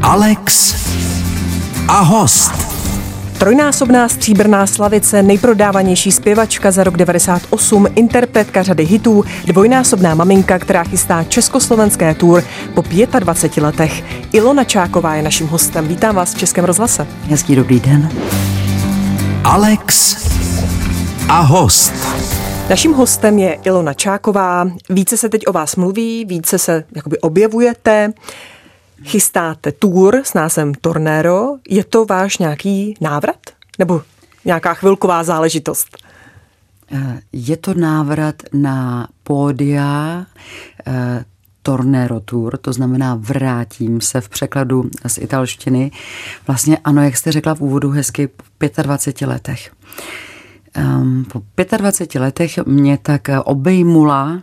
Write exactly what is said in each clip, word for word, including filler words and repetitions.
Alex a host. Trojnásobná stříbrná slavice, nejprodávanější zpěvačka za rok devadesát osm, interpretka řady hitů, dvojnásobná maminka, která chystá československé tour po dvaceti pěti letech. Ilona Čáková je naším hostem. Vítám vás v Českém rozhlase. Hezký dobrý den. Alex a host. Naším hostem je Ilona Čáková. Více se teď o vás mluví, více se jakoby objevujete. Chystáte tour s názvem Tornero. Je to váš nějaký návrat? Nebo nějaká chvilková záležitost? Je to návrat na pódia eh, Tornero Tour, to znamená vrátím se v překladu z italštiny. Vlastně ano, jak jste řekla v úvodu hezky, po dvaceti pěti letech. Um, po dvaceti pěti letech mě tak obejmula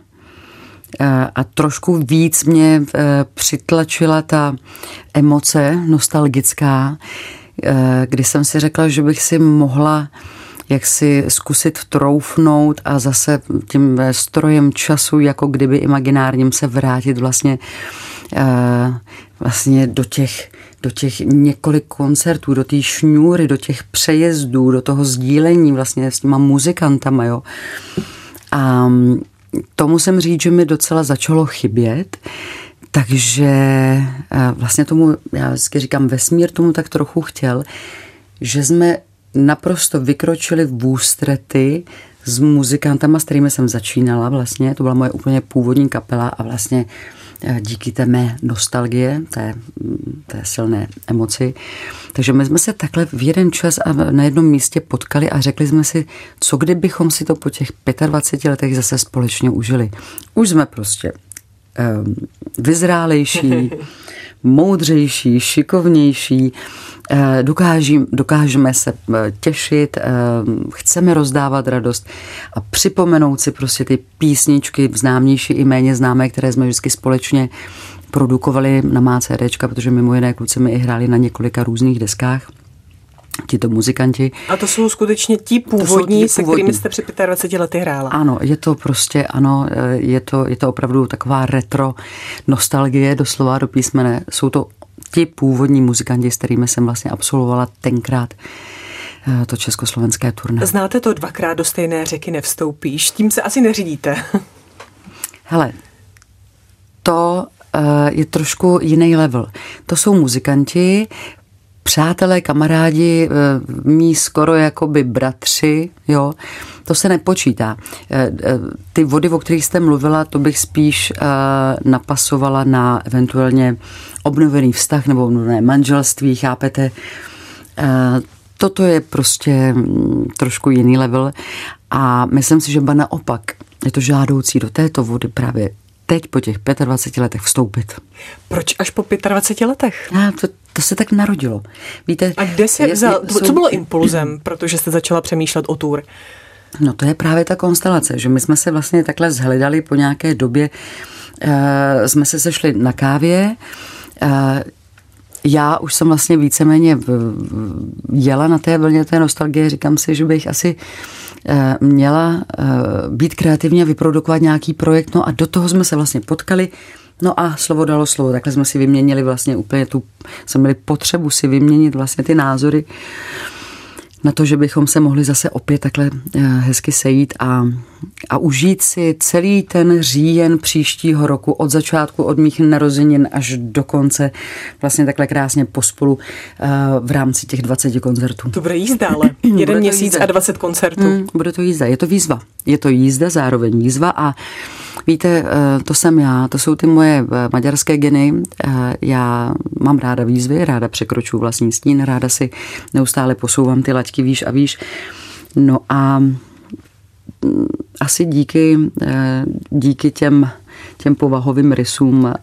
a trošku víc mě přitlačila ta emoce nostalgická, kdy jsem si řekla, že bych si mohla jak si zkusit troufnout a zase tím strojem času, jako kdyby imaginárním, se vrátit vlastně, vlastně do těch do těch několik koncertů, do té šňůry, do těch přejezdů, do toho sdílení vlastně s těma muzikantama, jo. A to musím říct, že mi docela začalo chybět, takže vlastně tomu, já vždycky říkám, vesmír tomu tak trochu chtěl, že jsme naprosto vykročili v ústrety s muzikantama, s kterými jsem začínala vlastně, to byla moje úplně původní kapela a vlastně díky té mé nostalgie, té, té silné emoci. Takže my jsme se takhle v jeden čas a na jednom místě potkali a řekli jsme si, co kdybychom si to po těch dvaceti pěti letech zase společně užili. Už jsme prostě um, vyzrálejší, moudřejší, šikovnější, Dokáží, dokážeme se těšit, chceme rozdávat radost a připomenout si prostě ty písničky známější i méně známé, které jsme vždycky společně produkovali na má CDčka, protože mimo jiné kluci mi i hráli na několika různých deskách. Tito muzikanti. A to jsou skutečně ti původní, se kterými jste při dvaceti pěti lety hrála. Ano, je to prostě, ano, je to, je to opravdu taková retro nostalgie, doslova do písmene. Jsou to ti původní muzikanti, s kterými jsem vlastně absolvovala tenkrát to československé turné. Znáte to dvakrát do stejné řeky nevstoupíš? Tím se asi neřídíte. Hele, to uh, je trošku jiný level. To jsou muzikanti, přátelé, kamarádi, mí skoro jakoby bratři, jo, to se nepočítá. Ty vody, o kterých jste mluvila, to bych spíš napasovala na eventuálně obnovený vztah nebo obnovené manželství, chápete? Toto je prostě trošku jiný level a myslím si, že ba naopak je to žádoucí do této vody právě teď po těch dvaceti pěti letech vstoupit. Proč až po dvaceti pěti letech? A to, to se tak narodilo. Víte, a kde se vzal, jsou... co bylo impulzem, protože jste začala přemýšlet o tour? No to je právě ta konstelace, že my jsme se vlastně takhle zhledali po nějaké době, e, jsme se sešli na kávě, e, já už jsem vlastně víceméně jela na té vlně té nostalgie, říkám si, že bych asi měla být kreativně a vyprodukovat nějaký projekt, no a do toho jsme se vlastně potkali, no a slovo dalo slovo, takhle jsme si vyměnili vlastně úplně tu, jsme měli potřebu si vyměnit vlastně ty názory na to, že bychom se mohli zase opět takhle hezky sejít a, a užít si celý ten říjen příštího roku od začátku, od mých narozenin až do konce vlastně takhle krásně pospolu v rámci těch dvaceti koncertů. To bude jízda, ale jeden měsíc jízda. A dvacet koncertů. Hmm, bude to jízda, je to výzva. Je to jízda, zároveň výzva a víte, to jsem já, to jsou ty moje maďarské geny. Já mám ráda výzvy, ráda překročuji vlastní stín, ráda si neustále posouvám ty laťky výš a výš. No a asi díky, díky těm, těm povahovým rysům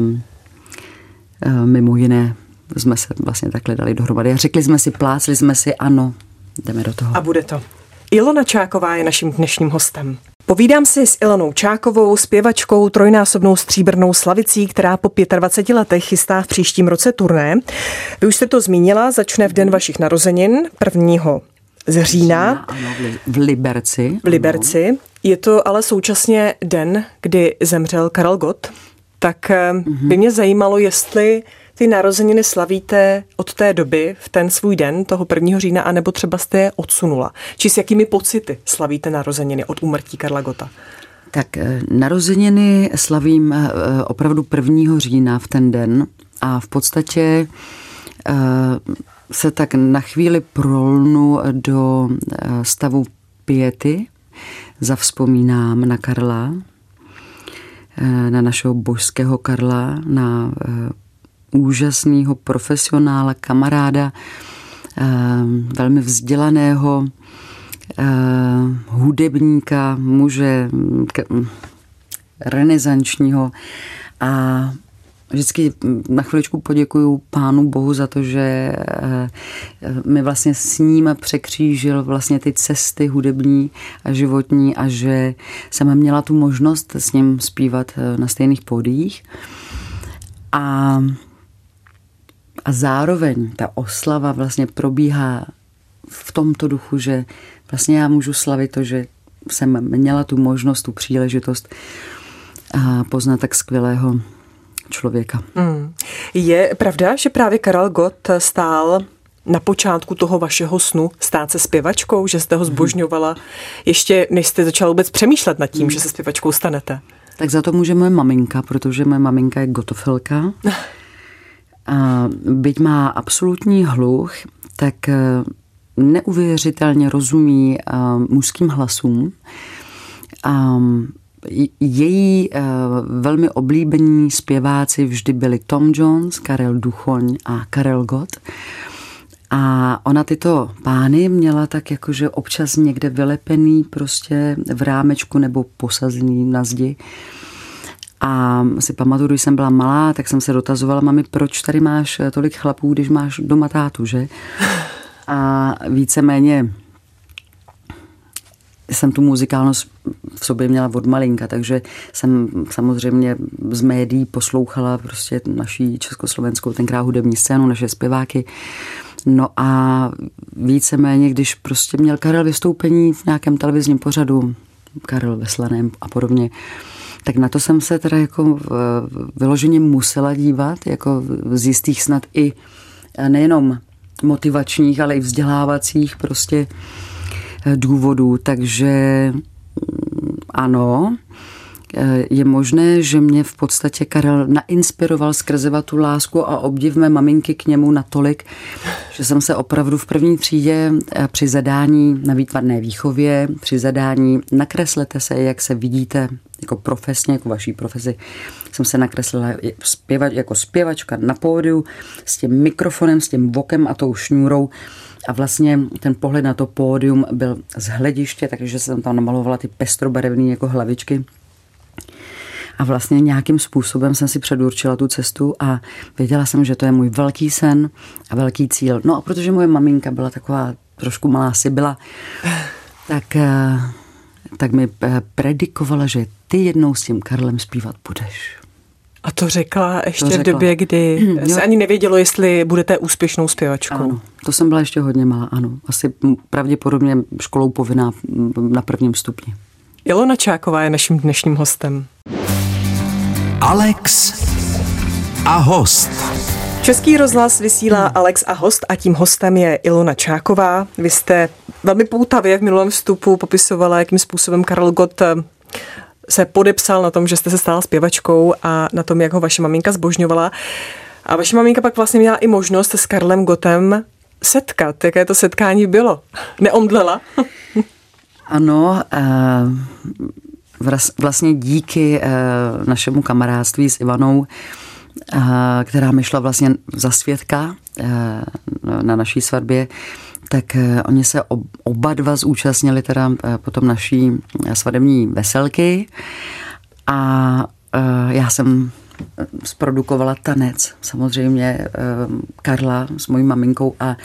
mimo jiné jsme se vlastně takhle dali dohromady. A řekli jsme si, plácli jsme si, ano, jdeme do toho. A bude to. Ilona Čáková je naším dnešním hostem. Povídám si s Ilonou Čákovou, zpěvačkou, trojnásobnou stříbrnou slavicí, která po dvaceti pěti letech chystá v příštím roce turné. Vy už jste to zmínila, začne v den vašich narozenin, prvního z října. Ano, v Liberci. V Liberci. Je to ale současně den, kdy zemřel Karel Gott. tak mm-hmm. by mě zajímalo, jestli ty narozeniny slavíte od té doby, v ten svůj den, toho prvního října, anebo třeba jste je odsunula. Či s jakými pocity slavíte narozeniny od úmrtí Karla Gotta? Tak narozeniny slavím opravdu prvního října v ten den a v podstatě se tak na chvíli prolnu do stavu piety. Zavzpomínám na Karla, na našeho božského Karla, na úžasného profesionála, kamaráda, velmi vzdělaného hudebníka, muže renesančního a vždycky na chviličku poděkuju Pánu Bohu za to, že mi vlastně s ním překřížil vlastně ty cesty hudební a životní a že jsem měla tu možnost s ním zpívat na stejných pódiích. A, a zároveň ta oslava vlastně probíhá v tomto duchu, že vlastně já můžu slavit to, že jsem měla tu možnost, tu příležitost poznat tak skvělého člověka. Hmm. Je pravda, že právě Karel Gott stál na počátku toho vašeho snu stát se zpěvačkou, že jste ho zbožňovala, ještě než jste začala vůbec přemýšlet nad tím, hmm. že se zpěvačkou stanete? Tak za to může moje maminka, protože moje maminka je gotofilka. A byť má absolutní hluch, tak neuvěřitelně rozumí mužským hlasům. A její velmi oblíbení zpěváci vždy byli Tom Jones, Karel Duchoň a Karel Gott. A ona tyto pány měla tak jakože občas někde vylepený prostě v rámečku nebo posazený na zdi. A si pamatuju, když jsem byla malá, tak jsem se dotazovala, mami, proč tady máš tolik chlapů, když máš doma tátu, že? A víceméně jsem tu muzikálnost v sobě měla od malinka, takže jsem samozřejmě z médií poslouchala prostě naší československou tenkrát hudební scénu, naše zpěváky. No a víceméně, když prostě měl Karel vystoupení v nějakém televizním pořadu, Karel ve Slaném a podobně, tak na to jsem se teda jako vyloženě musela dívat, jako z jistých snad i nejenom motivačních, ale i vzdělávacích prostě důvodů. Takže ano, je možné, že mě v podstatě Karel nainspiroval skrze tu lásku a obdiv mé maminky k němu natolik, že jsem se opravdu v první třídě při zadání na výtvarné výchově, při zadání nakreslete se, jak se vidíte jako profesně, jako vaší profesi, jsem se nakreslila zpěva, jako zpěvačka na pódiu s tím mikrofonem, s tím vokem a tou šňůrou. A vlastně ten pohled na to pódium byl z hlediště, takže jsem tam namalovala ty pestrobarevné jako hlavičky. A vlastně nějakým způsobem jsem si předurčila tu cestu a věděla jsem, že to je můj velký sen a velký cíl. No a protože moje maminka byla taková trošku malá Sibyla, tak, tak mi predikovala, že ty jednou s tím Karlem zpívat budeš. A to řekla ještě to řekla. v době, kdy se ani nevědělo, jestli budete úspěšnou zpěvačkou. Ano, to jsem byla ještě hodně malá, ano. Asi pravděpodobně školou povinná na prvním stupni. Ilona Čáková je naším dnešním hostem. Alex a host. Český rozhlas vysílá Alex a host a tím hostem je Ilona Čáková. Vy jste velmi poutavě v minulém vstupu popisovala, jakým způsobem Karel Gott se podepsal na tom, že jste se stala zpěvačkou a na tom, jak ho vaše maminka zbožňovala. A vaše maminka pak vlastně měla i možnost se s Karlem Gottem setkat. Jaké to setkání bylo? Neomdlela? Ano, vlastně díky našemu kamarádství s Ivanou, která mi šla vlastně za svědka na naší svatbě, tak oni se oba dva zúčastnili teda potom naší svadební veselky a já jsem zprodukovala tanec, samozřejmě Karla s mojí maminkou a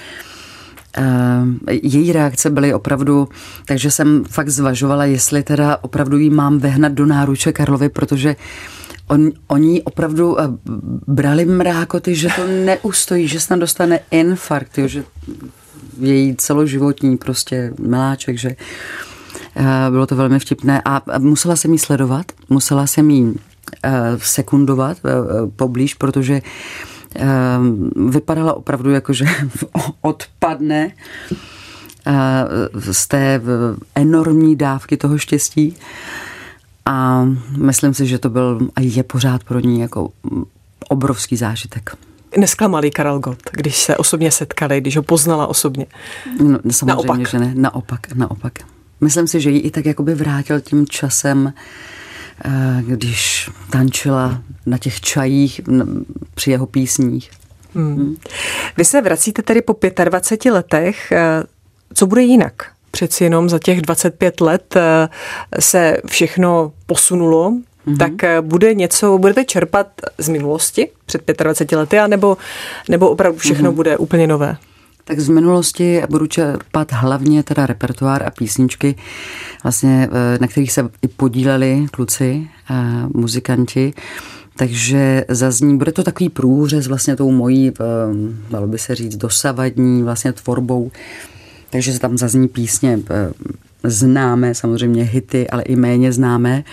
její reakce byly opravdu, takže jsem fakt zvažovala, jestli teda opravdu jí mám vehnat do náruče Karlovi, protože on, oni opravdu brali mrákoty, že to neustojí, že snad dostane infarkt, jo, že její celoživotní prostě miláček, že bylo to velmi vtipné a musela jsem jí sledovat, musela jsem jí sekundovat poblíž, protože vypadala opravdu jako, že odpadne z té enormní dávky toho štěstí. A myslím si, že to byl a je pořád pro ní jako obrovský zážitek. Nesklamalý Karel Gott, když se osobně setkali, když ho poznala osobně? No, samozřejmě, naopak. že ne. Naopak, naopak. Myslím si, že ji i tak jakoby vrátil tím časem, když tančila na těch čajích při jeho písních. Hmm. Hmm. Vy se vracíte tedy po dvaceti pěti letech. Co bude jinak? Přeci jenom za těch dvacet pět let se všechno posunulo, mm-hmm. tak bude něco, budete čerpat z minulosti před dvaceti pěti lety, anebo, nebo opravdu všechno mm-hmm. bude úplně nové? Tak z minulosti budu čerpat hlavně teda repertoár a písničky, vlastně, na kterých se i podíleli kluci, muzikanti, takže zazní, bude to takový průřez vlastně tou mojí, dalo by se říct, dosavadní vlastně tvorbou. Takže se tam zazní písně známé, samozřejmě hity, ale i méně známé.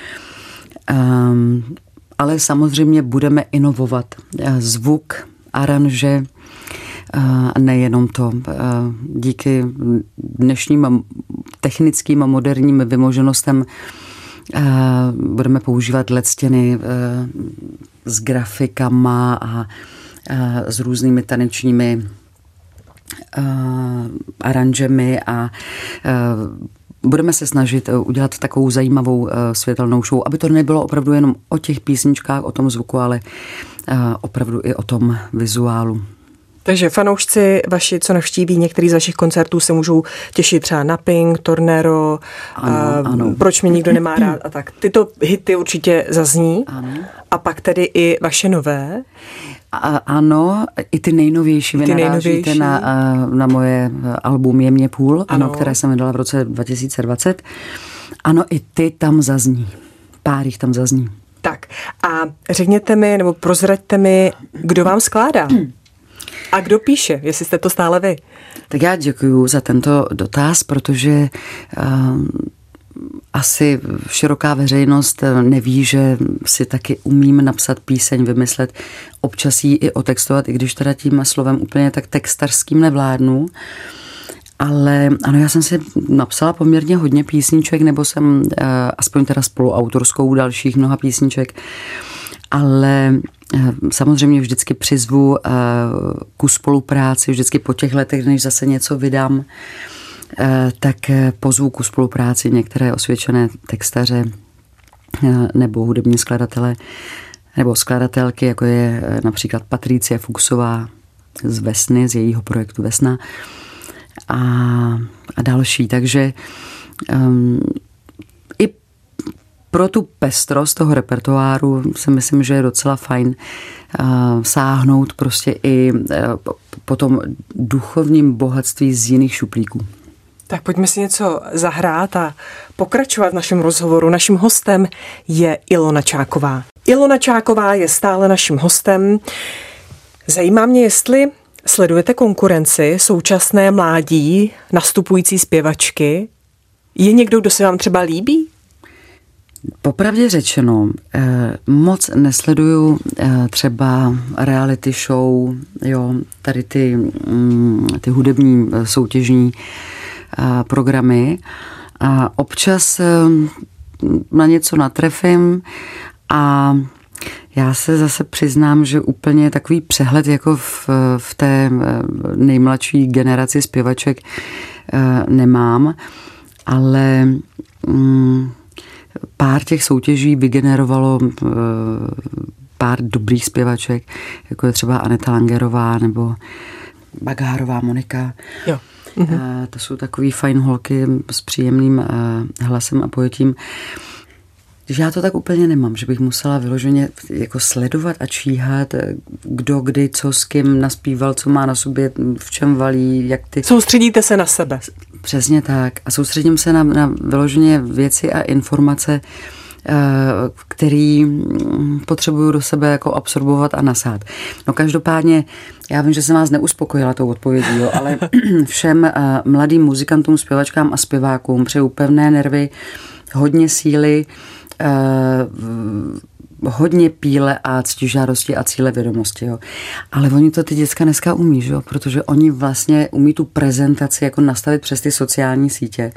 Um, ale samozřejmě budeme inovovat zvuk, aranže, uh, nejenom to. Uh, díky dnešním technickým a moderním vymoženostem uh, budeme používat lectěny uh, s grafikama a uh, s různými tanečními Uh, aranžemi a uh, budeme se snažit uh, udělat takovou zajímavou uh, světelnou show, aby to nebylo opravdu jenom o těch písničkách, o tom zvuku, ale uh, opravdu i o tom vizuálu. Takže fanoušci vaši, co navštíví některý z vašich koncertů, se můžou těšit třeba na Pink, Tornero, ano, uh, ano. Proč mě nikdo nemá rád a tak. Tyto hity určitě zazní. Ano. A pak tedy i vaše nové. A, ano, i ty nejnovější. Vy narážíte na, na moje album Je mě půl, ano. Ano, které jsem vydala v roce dva tisíce dvacet. Ano, i ty tam zazní. Pár jich tam zazní. Tak a řekněte mi, nebo prozraďte mi, kdo vám skládá? A kdo píše, jestli jste to stále vy? Tak já děkuju za tento dotaz, protože uh, asi široká veřejnost neví, že si taky umím napsat píseň, vymyslet, občas ji i otextovat, i když teda tím slovem úplně tak textařským nevládnu. Ale ano, já jsem si napsala poměrně hodně písniček, nebo jsem uh, aspoň teda spoluautorskou dalších mnoha písniček, ale uh, samozřejmě vždycky přizvu uh, ku spolupráci, vždycky po těch letech, než zase něco vydám, tak pozvu ku spolupráci některé osvědčené textaře nebo hudební skladatele nebo skladatelky, jako je například Patricie Fuchsová z Vesny, z jejího projektu Vesna a, a další. Takže um, i pro tu pestrost toho repertoáru si myslím, že je docela fajn uh, sáhnout prostě i uh, po tom duchovním bohatství z jiných šuplíků. Tak pojďme si něco zahrát a pokračovat v našem rozhovoru. Naším hostem je Ilona Čáková. Ilona Čáková je stále naším hostem. Zajímá mě, jestli sledujete konkurenci současné mládí, nastupující zpěvačky. Je někdo, kdo se vám třeba líbí? Popravdě řečeno, moc nesleduju třeba reality show, jo, tady ty, ty hudební soutěžní programy. A občas na něco natrefím a já se zase přiznám, že úplně takový přehled jako v, v té nejmladší generaci zpěvaček nemám, ale pár těch soutěží vygenerovalo pár dobrých zpěvaček, jako je třeba Aneta Langerová nebo Bagárová Monika. Jo. Mm-hmm. To jsou takový fajn holky s příjemným hlasem a pojetím. Že já to tak úplně nemám, že bych musela vyloženě jako sledovat a číhat, kdo, kdy, co s kým naspíval, co má na sobě, v čem valí, jak ty... Soustředíte se na sebe. Přesně tak. A soustředím se na, na vyloženě věci a informace, který potřebuju do sebe jako absorbovat a nasát. No každopádně, já vím, že jsem vás neuspokojila tou odpovědí, jo, ale všem mladým muzikantům, zpěvačkám a zpěvákům přeju pevné nervy, hodně síly, hodně píle a ctižádosti a cílevědomosti, jo. Ale oni to ty děcka dneska umí, jo, protože oni vlastně umí tu prezentaci jako nastavit přes ty sociální sítě.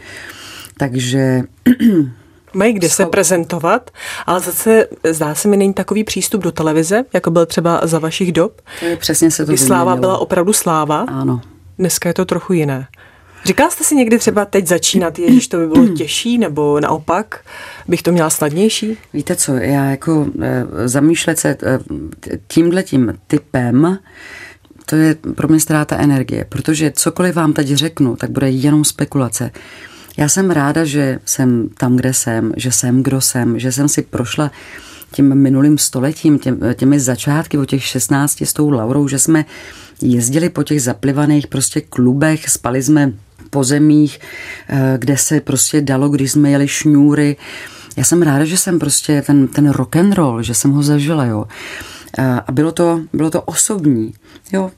Takže mají kde se prezentovat, ale zase zdá se mi není takový přístup do televize, jako byl třeba za vašich dob. Přesně se to kdy sláva byla opravdu sláva. Ano. Dneska je to trochu jiné. Říkala jste si někdy třeba teď začínat, ježiš, to by bylo těžší, nebo naopak bych to měla snadnější? Víte co, já jako e, zamýšlet se e, tímhletím typem, to je pro mě ztráta energie, protože cokoliv vám teď řeknu, tak bude jenom spekulace. Já jsem ráda, že jsem tam, kde jsem, že jsem, kdo jsem, že jsem si prošla tím minulým stoletím, tě, těmi začátky o těch šestnácti s tou Laurou, že jsme jezdili po těch zaplivaných prostě klubech, spali jsme po zemích, kde se prostě dalo, když jsme jeli šňůry. Já jsem ráda, že jsem prostě ten, ten rock and roll, že jsem ho zažila, jo. A bylo to, bylo to osobní, jo.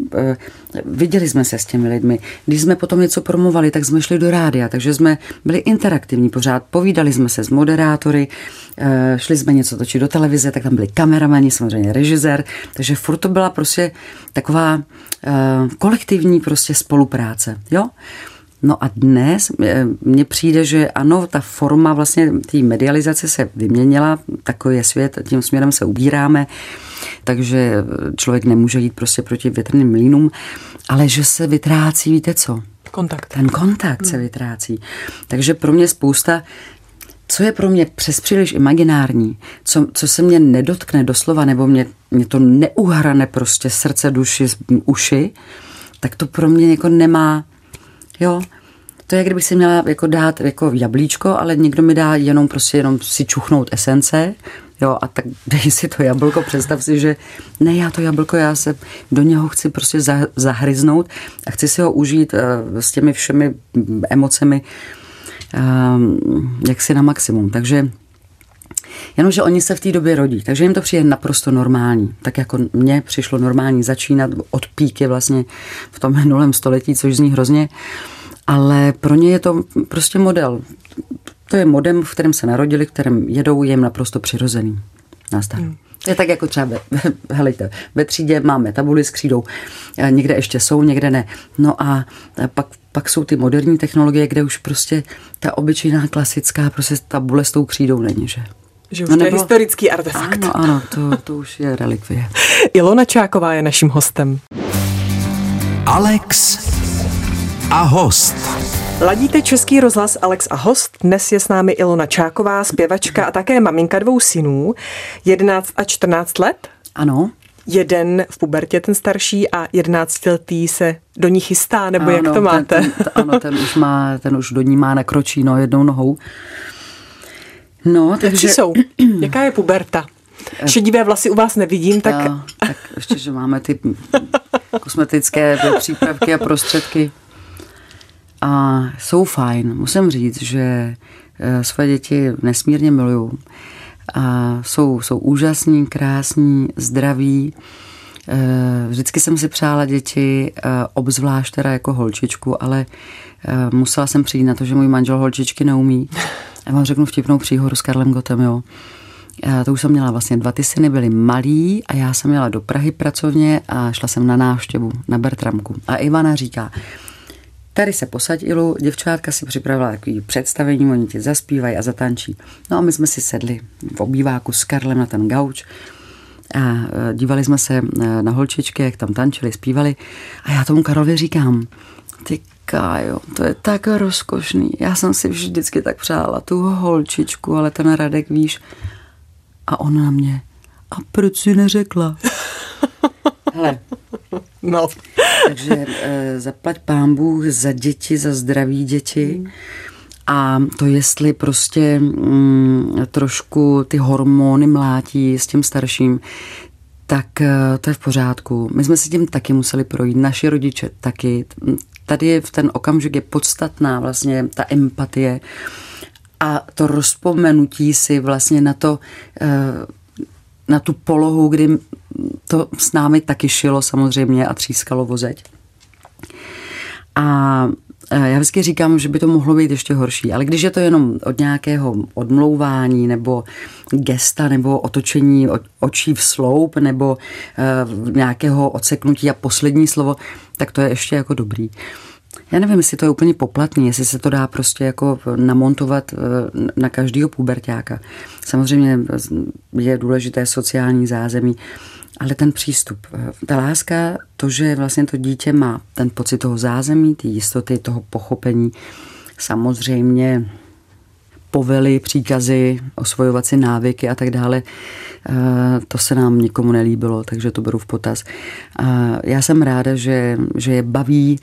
Viděli jsme se s těmi lidmi. Když jsme potom něco promovali, tak jsme šli do rádia, takže jsme byli interaktivní pořád. Povídali jsme se s moderátory, šli jsme něco točit do televize, tak tam byli kameramani, samozřejmě režisér, takže furt to byla prostě taková kolektivní prostě spolupráce, jo. No a dnes mně přijde, že ano, ta forma vlastně té medializace se vyměnila, takový je svět, tím směrem se ubíráme, takže člověk nemůže jít prostě proti větrným mlýnům, ale že se vytrácí, víte co? Kontakt. Ten kontakt se vytrácí. Takže pro mě spousta, co je pro mě přes příliš imaginární, co, co se mě nedotkne doslova, nebo mě, mě to neuhrane prostě srdce, duši, uši, tak to pro mě jako nemá. Jo, to je, kdybych si měla jako dát jako jablíčko, ale někdo mi dá jenom prostě jenom si čuchnout esence, jo, a tak dej si to jablko, představ si, že ne, já to jablko, já se do něho chci prostě zahryznout a chci si ho užít uh, s těmi všemi emocemi uh, jaksi na maximum, takže jenomže oni se v té době rodí, takže jim to přijde naprosto normální. Tak jako mně přišlo normální začínat od píky vlastně v tom minulém století, což zní hrozně, ale pro ně je to prostě model. To je modem, v kterém se narodili, v kterém jedou, je jim naprosto přirozený. Nazdar. Hmm. Je tak jako třeba, helejte, ve třídě máme tabuli s křídou, někde ještě jsou, někde ne. No a pak, pak jsou ty moderní technologie, kde už prostě ta obyčejná klasická prostě tabule s tou křídou není, že? Že už no to nebylo... je historický artefakt. Ano, ano, to, to už je relikvie. Ilona Čáková je naším hostem. Alex a host. Ladíte Český rozhlas Alex a host. Dnes je s námi Ilona Čáková, zpěvačka a také maminka dvou synů, jedenáct a čtrnáct let. Ano. Jeden v pubertě, ten starší, a jedenáctiletý se do ní chystá, nebo ano, jak to máte? Ten, ten, ano, ten už, má, ten už do ní má nakročí, no, jednou nohou. No, takže... Jak jsou? Jaká je puberta? Šedivé vlasy u vás nevidím, tak... No, tak ještě, že máme ty kosmetické přípravky a prostředky. A jsou fajn. Musím říct, že svoje děti nesmírně miluju. A jsou, jsou úžasní, krásní, zdraví. Vždycky jsem si přála děti, obzvlášť teda jako holčičku, ale musela jsem přijít na to, že můj manžel holčičky neumí. Já vám řeknu vtipnou příhodu s Karlem Gottem, jo. Já to už jsem měla vlastně dva ty syny, byly malí a já jsem jela do Prahy pracovně a šla jsem na návštěvu na Bertramku. A Ivana říká, tady se posaď, Ilu, děvčátka si připravila takový představení, oni ti zaspívají a zatančí. No a my jsme si sedli v obýváku s Karlem na ten gauč a dívali jsme se na holčičky, jak tam tančili, zpívali a já tomu Karlovi říkám, ty Kájo, to je tak rozkošný. Já jsem si vždycky tak přála tu holčičku, ale ten Radek, víš. A on na mě, a proč si neřekla? Hele. No. Takže e, zaplať pán Bůh za děti, za zdraví děti. Mm. A to jestli prostě mm, trošku ty hormony mlátí s tím starším, tak e, to je v pořádku. My jsme si tím taky museli projít, naši rodiče taky. Tady v ten okamžik je podstatná vlastně ta empatie a to rozpomenutí si vlastně na to, na tu polohu, kdy to s námi taky šilo samozřejmě a třískalo vozeď. A Já vždycky říkám, že by to mohlo být ještě horší, ale když je to jenom od nějakého odmlouvání nebo gesta nebo otočení očí v sloup nebo uh, nějakého odseknutí a poslední slovo, tak to je ještě jako dobrý. Já nevím, jestli to je úplně poplatný, jestli se to dá prostě jako namontovat na každýho puberťáka. Samozřejmě je důležité sociální zázemí, ale ten přístup, ta láska, to, že vlastně to dítě má ten pocit toho zázemí, ty jistoty, toho pochopení, samozřejmě povely, příkazy, osvojovací návyky a tak dále, to se nám nikomu nelíbilo, takže to beru v potaz. Já jsem ráda, že, že je baví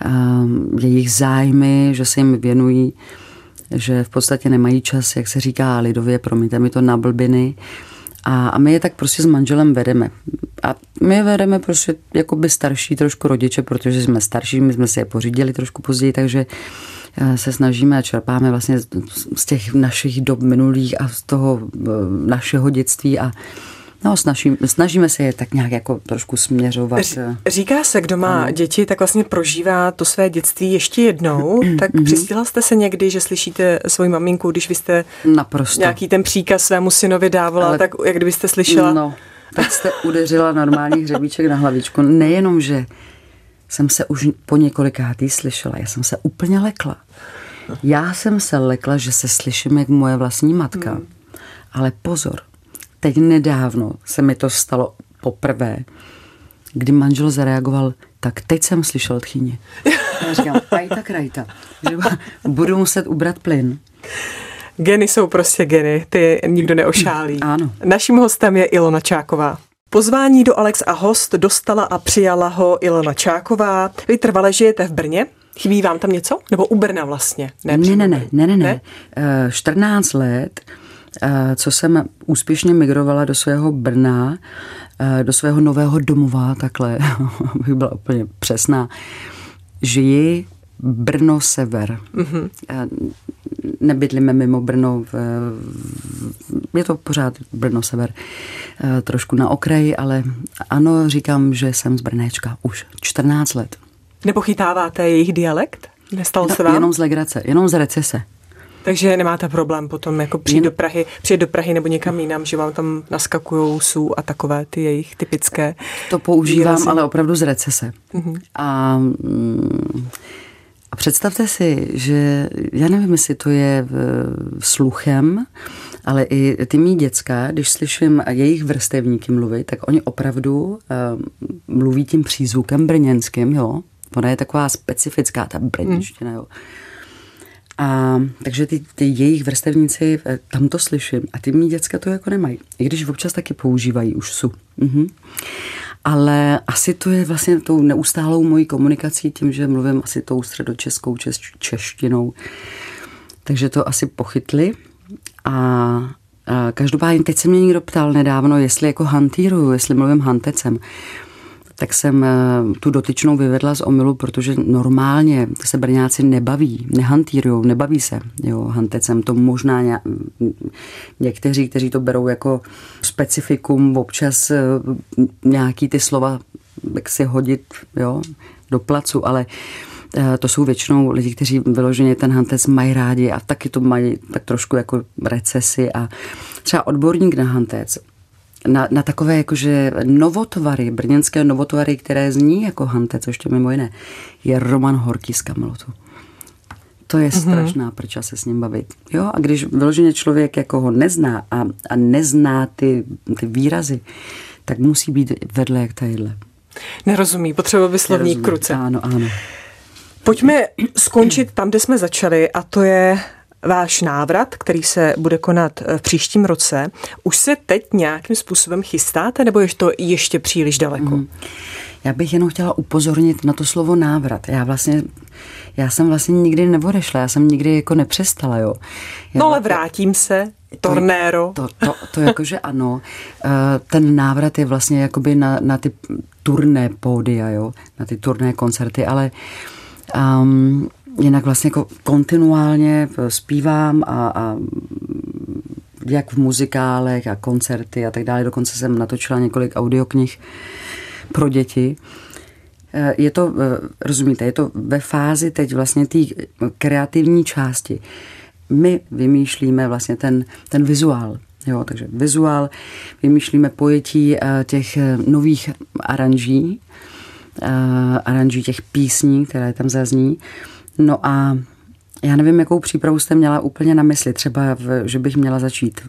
jejich zájmy, že se jim věnují, že v podstatě nemají čas, jak se říká lidově, promiňte mi to, na blbiny. A, a my je tak prostě s manželem vedeme. A my je vedeme prostě jakoby starší trošku rodiče, protože jsme starší, my jsme si je pořídili trošku později, takže se snažíme a čerpáme vlastně z těch našich dob minulých a z toho našeho dětství a no, snažím, snažíme se je tak nějak jako trošku směřovat. Říká se, kdo má ano. děti, tak vlastně prožívá to své dětství ještě jednou. Tak mm-hmm. přistihla jste se někdy, že slyšíte svoji maminku, když vy jste naprosto nějaký ten příkaz svému synovi dávala, ale tak jak kdybyste slyšela? No, tak jste udeřila normální hřebíček na hlavičku. Nejenom, že jsem se už po několikátý slyšela, já jsem se úplně lekla. Já jsem se lekla, že se slyším jak moje vlastní matka. Hmm. Ale pozor, teď nedávno se mi to stalo poprvé, kdy manžel zareagoval, tak teď jsem slyšel tchýně. Já říkám, ajta krajta, že budu muset ubrat plyn. Geny jsou prostě geny, ty nikdo neošálí. Ano. Naším hostem je Ilona Čáková. Pozvání do Alex a host dostala a přijala ho Ilona Čáková. Vy trvale žijete v Brně? Chybí vám tam něco? Nebo u Brna vlastně? Ne, ne, ne, ne, ne, ne. ne? čtrnáct let, co jsem úspěšně migrovala do svého Brna, do svého nového domova, takhle, bych byla úplně přesná, žiji Brno sever. Mm-hmm. Nebydlíme mimo Brno, v, je to pořád Brno sever, trošku na okraji, ale ano, říkám, že jsem z Brnéčka už čtrnáct let. Nepochytáváte jejich dialekt? Nestalo se vám? Jenom z legrace, jenom z recese. Takže nemáte problém potom jako přijít do Prahy, přijet do Prahy nebo někam jinam, že vám tam naskakujou sú a takové ty jejich typické. To používám, výrazy. Ale opravdu z recese. Mm-hmm. A, a představte si, že já nevím, jestli to je sluchem, ale i ty mý děcka, když slyším jejich vrstevníky mluvit, tak oni opravdu uh, mluví tím přízvukem brněnským, jo. Ona je taková specifická, ta brněnština, jo. A takže ty, ty jejich vrstevníci, tam to slyším a ty mý děcka to jako nemají. I když občas taky používají už su. Mhm. Ale asi to je vlastně tou neustálou mojí komunikací tím, že mluvím asi tou středočeskou češ, češtinou. Takže to asi pochytli. A, a každopádně teď se mě někdo ptal nedávno, jestli jako hantýruju, jestli mluvím hantecem. Tak jsem tu dotyčnou vyvedla z omylu, protože normálně se Brňáci nebaví, nehantýrujou, nebaví se jo, hantecem. To možná ně, někteří, kteří to berou jako specifikum, občas nějaký ty slova jak si hodit jo, do placu, ale to jsou většinou lidi, kteří vyloženě ten hantec mají rádi a taky to mají tak trošku jako recesi a třeba odborník na hantec, Na, na takové jakože novotvary, brněnské novotvary, které zní jako hantec, ještě mimo jiné, je Roman Horký z Kamelotu. To je mm-hmm. strašná prča se s ním bavit. Jo? A když vyloženě člověk jako ho nezná a, a nezná ty, ty výrazy, tak musí být vedle jak tadyhle. Nerozumí, potřebuje by slovník k ruce. Ano, ano. Pojďme skončit tam, kde jsme začali, a to je váš návrat, který se bude konat v příštím roce. Už se teď nějakým způsobem chystáte, nebo je to ještě příliš daleko? Mm. Já bych jenom chtěla upozornit na to slovo návrat. Já vlastně, já jsem vlastně nikdy neodešla, já jsem nikdy jako nepřestala, jo. Já no ale vrátím se, tornéro. To, to, to, to jakože ano. Ten návrat je vlastně jakoby na, na ty turné pódia, jo, na ty turné koncerty, ale um, jinak vlastně jako kontinuálně zpívám a, a jak v muzikálech a koncerty a tak dále. Dokonce jsem natočila několik audioknih pro děti. Je to, rozumíte, je to ve fázi teď vlastně té kreativní části. My vymýšlíme vlastně ten, ten vizuál. Jo, takže vizuál, vymýšlíme pojetí těch nových aranží, aranží těch písní, které tam zazní. No a já nevím, jakou přípravu jste měla úplně na mysli. Třeba, v, že bych měla začít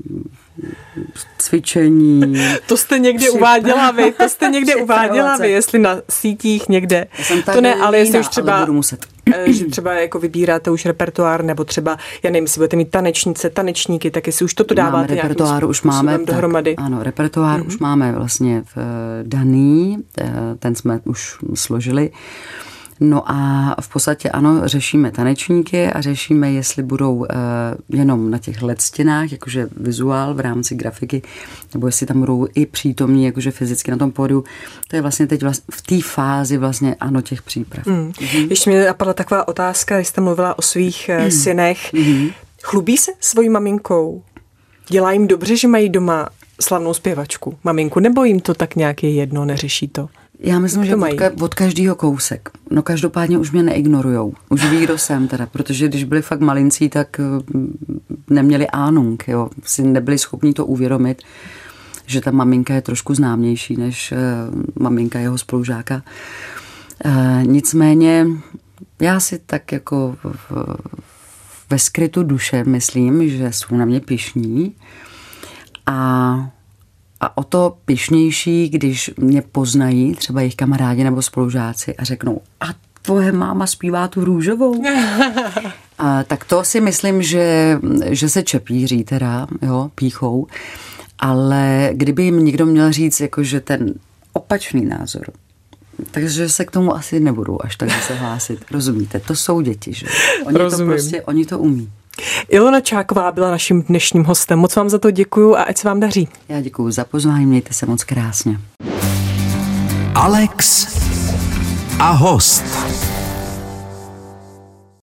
cvičení. To jste někde uváděla vy, to jste někde uváděla vy, jestli na sítích někde. To ne, ale jestli už třeba, budu muset. že třeba jako vybíráte už repertoár, nebo třeba, já nevím, jestli budete mít tanečnice, tanečníky, tak jestli už toto dáváte nějakým repertoár už máme dohromady. Tak, ano, repertoár mm-hmm. už máme vlastně v daný, ten jsme už složili. No a v podstatě ano, řešíme tanečníky a řešíme, jestli budou uh, jenom na těch ledstěnách, jakože vizuál v rámci grafiky, nebo jestli tam budou i přítomní, jakože fyzicky na tom pódiu. To je vlastně teď vlastně v té fázi vlastně ano těch příprav. Mm. Mm-hmm. Ještě mě napadla taková otázka, když jste mluvila o svých uh, mm. synech. Mm-hmm. Chlubí se svojí maminkou? Dělá jim dobře, že mají doma slavnou zpěvačku, maminku, nebo jim to tak nějak je jedno, neřeší to? Já myslím, že od, ka- od každého kousek. No každopádně už mě neignorujou. Už ví, kdo jsem teda, protože když byli fakt malincí, tak neměli Ahnung, jo. Si nebyli schopni to uvědomit, že ta maminka je trošku známější než uh, maminka jeho spolužáka. Uh, nicméně já si tak jako v, ve skrytu duše myslím, že jsou na mě pyšní a A o to pyšnější, když mě poznají třeba jejich kamarádi nebo spolužáci a řeknou, a tvoje máma zpívá tu růžovou? A, tak to si myslím, že, že se čepíří teda, jo, píchou, ale kdyby jim někdo měl říct, jakože ten opačný názor, takže se k tomu asi nebudou až tak se hlásit. Rozumíte? To jsou děti, že? Oni Rozumím. to prostě, oni to umí. Ilona Čáková byla naším dnešním hostem. Moc vám za to děkuju a ať se vám daří. Já děkuju za pozvání, mějte se moc krásně. Alex a host.